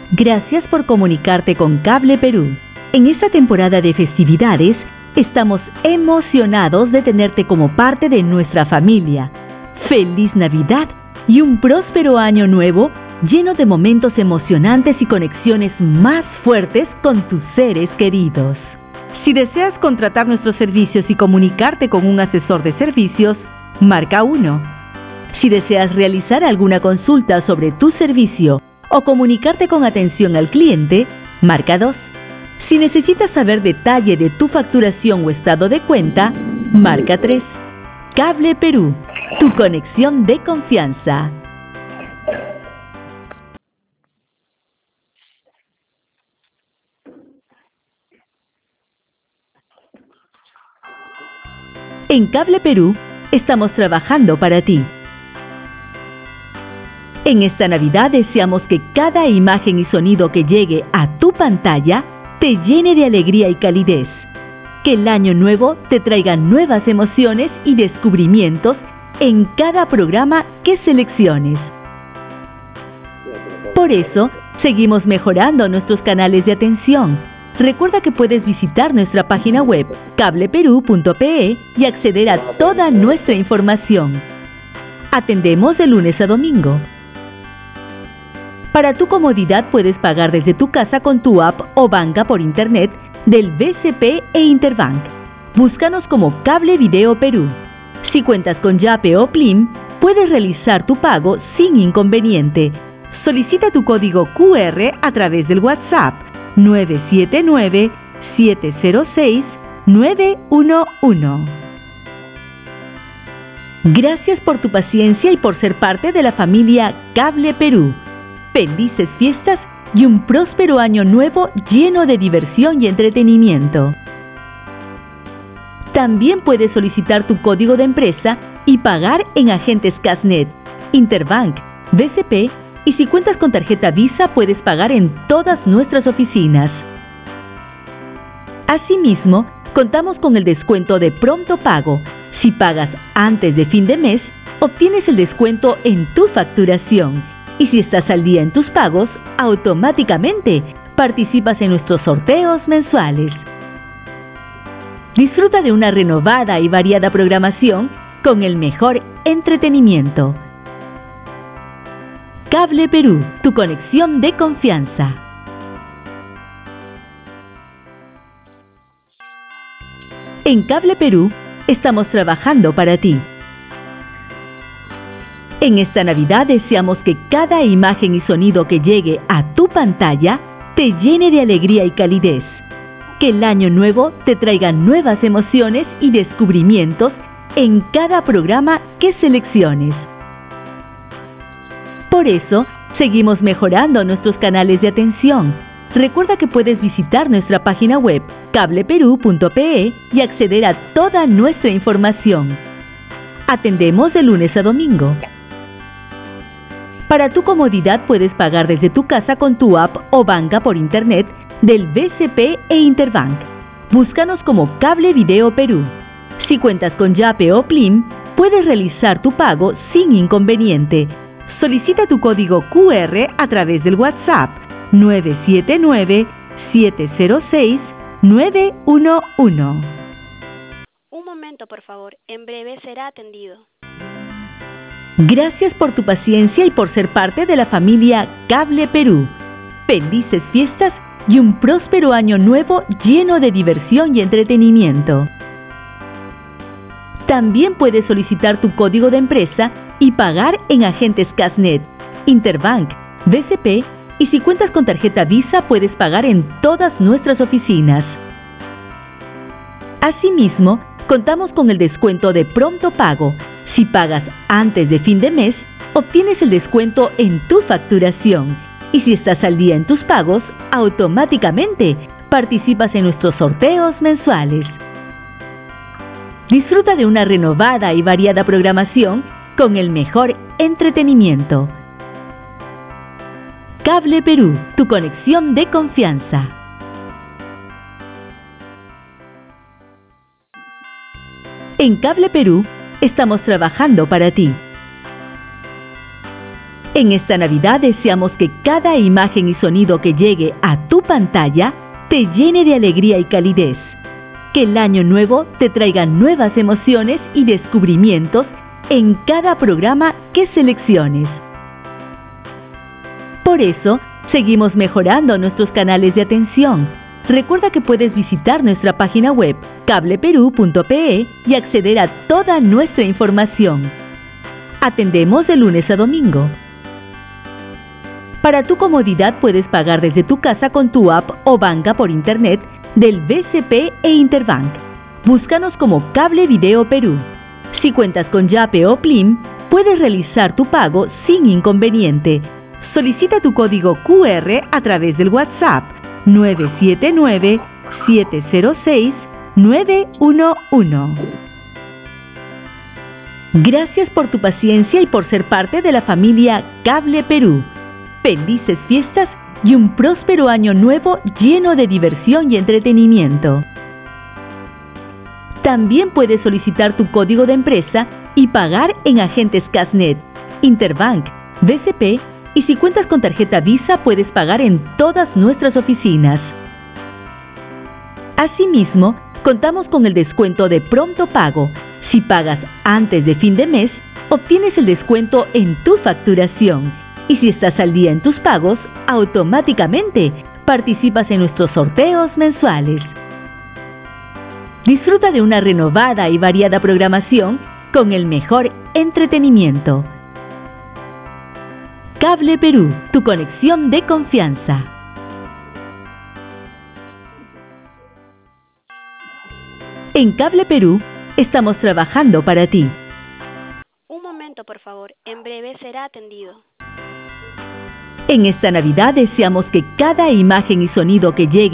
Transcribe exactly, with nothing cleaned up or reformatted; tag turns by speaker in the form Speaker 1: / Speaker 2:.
Speaker 1: Gracias por comunicarte con Cable Perú. En esta temporada de festividades, estamos emocionados de tenerte como parte de nuestra familia. ¡Feliz Navidad y un próspero año nuevo lleno de momentos emocionantes y conexiones más fuertes con tus seres queridos! Si deseas contratar nuestros servicios y comunicarte con un asesor de servicios, marca uno. Si deseas realizar alguna consulta sobre tu servicio o comunicarte con atención al cliente, marca dos. Si necesitas saber detalle de tu facturación o estado de cuenta, marca tres. Cable Perú, tu conexión de confianza. En Cable Perú, estamos trabajando para ti. En esta Navidad deseamos que cada imagen y sonido que llegue a tu pantalla te llene de alegría y calidez. Que el año nuevo te traiga nuevas emociones y descubrimientos en cada programa que selecciones. Por eso, seguimos mejorando nuestros canales de atención. Recuerda que puedes visitar nuestra página web cable perú punto pe y acceder a toda nuestra información. Atendemos de lunes a domingo. Para tu comodidad puedes pagar desde tu casa con tu app o banca por internet del B C P e Interbank. Búscanos como Cable Video Perú. Si cuentas con Yape o Plim, puedes realizar tu pago sin inconveniente. Solicita tu código cu erre a través del WhatsApp nueve siete nueve, siete cero seis, nueve uno uno. Gracias por tu paciencia y por ser parte de la familia Cable Perú. Felices fiestas y un próspero año nuevo lleno de diversión y entretenimiento. También puedes solicitar tu código de empresa y pagar en agentes Casnet, Interbank, B C P y si cuentas con tarjeta Visa puedes pagar en todas nuestras oficinas. Asimismo, contamos con el descuento de pronto pago. Si pagas antes de fin de mes, obtienes el descuento en tu facturación. Y si estás al día en tus pagos, automáticamente participas en nuestros sorteos mensuales. Disfruta de una renovada y variada programación con el mejor entretenimiento. Cable Perú, tu conexión de confianza. En Cable Perú, estamos trabajando para ti. En esta Navidad deseamos que cada imagen y sonido que llegue a tu pantalla te llene de alegría y calidez. Que el año nuevo te traiga nuevas emociones y descubrimientos en cada programa que selecciones. Por eso, seguimos mejorando nuestros canales de atención. Recuerda que puedes visitar nuestra página web cable perú punto pe y acceder a toda nuestra información. Atendemos de lunes a domingo. Para tu comodidad puedes pagar desde tu casa con tu app o banca por internet del B C P e Interbank. Búscanos como Cable Video Perú. Si cuentas con Yape o Plim, puedes realizar tu pago sin inconveniente. Solicita tu código cu erre a través del WhatsApp nueve siete nueve, siete cero seis, nueve uno uno.
Speaker 2: Un momento, por favor. En breve será atendido.
Speaker 1: Gracias por tu paciencia y por ser parte de la familia Cable Perú. Felices fiestas y un próspero año nuevo lleno de diversión y entretenimiento. También puedes solicitar tu código de empresa y pagar en agentes Casnet, Interbank, B C P y si cuentas con tarjeta Visa puedes pagar en todas nuestras oficinas. Asimismo, contamos con el descuento de pronto pago. Si pagas antes de fin de mes, obtienes el descuento en tu facturación. Y si estás al día en tus pagos, automáticamente participas en nuestros sorteos mensuales. Disfruta de una renovada y variada programación con el mejor entretenimiento. Cable Perú, tu conexión de confianza. En Cable Perú, estamos trabajando para ti. En esta Navidad deseamos que cada imagen y sonido que llegue a tu pantalla te llene de alegría y calidez. Que el año nuevo te traiga nuevas emociones y descubrimientos en cada programa que selecciones. Por eso, seguimos mejorando nuestros canales de atención. Recuerda que puedes visitar nuestra página web cable perú punto pe y acceder a toda nuestra información. Atendemos de lunes a domingo. Para tu comodidad puedes pagar desde tu casa con tu app o banca por internet del B C P e Interbank. Búscanos como Cable Video Perú. Si cuentas con Yape o Plim, puedes realizar tu pago sin inconveniente. Solicita tu código cu erre a través del WhatsApp nueve siete nueve, siete cero seis, nueve uno uno. Gracias por tu paciencia y por ser parte de la familia Cable Perú. Felices fiestas y un próspero año nuevo lleno de diversión y entretenimiento. También puedes solicitar tu código de empresa y pagar en agentes Casnet, Interbank, B C P y si cuentas con tarjeta Visa puedes pagar en todas nuestras oficinas. Asimismo, contamos con el descuento de pronto pago. Si pagas antes de fin de mes, obtienes el descuento en tu facturación. Y si estás al día en tus pagos, automáticamente participas en nuestros sorteos mensuales. Disfruta de una renovada y variada programación con el mejor entretenimiento. Cable Perú, tu conexión de confianza. En Cable Perú, estamos trabajando para ti.
Speaker 2: Un momento, por favor. En breve será atendido.
Speaker 1: En esta Navidad deseamos que cada imagen y sonido que llegue